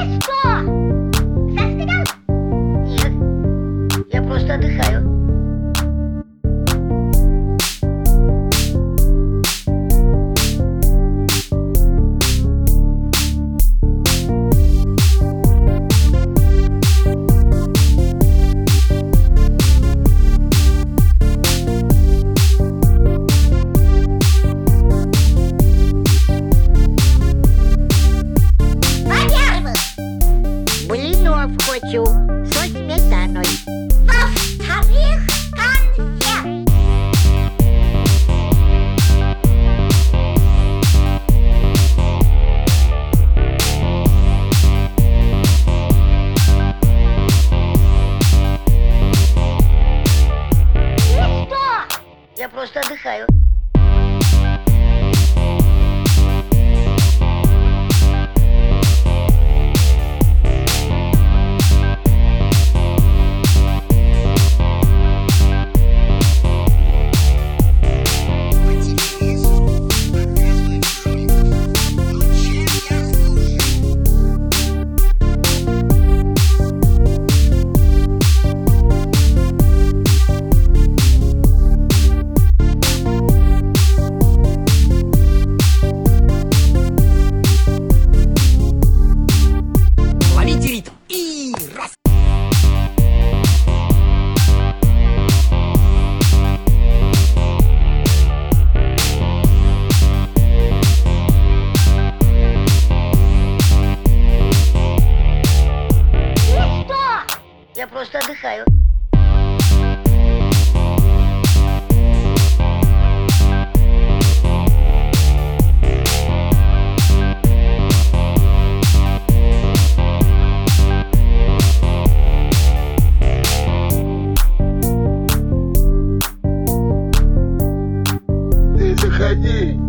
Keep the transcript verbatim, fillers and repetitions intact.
Ты что? Застрял? Нет, я просто отдыхаю. Блинов хочу со сметаной. Во-вторых, конфет. Ты что? Я просто отдыхаю. Я просто отдыхаю. Ты заходи.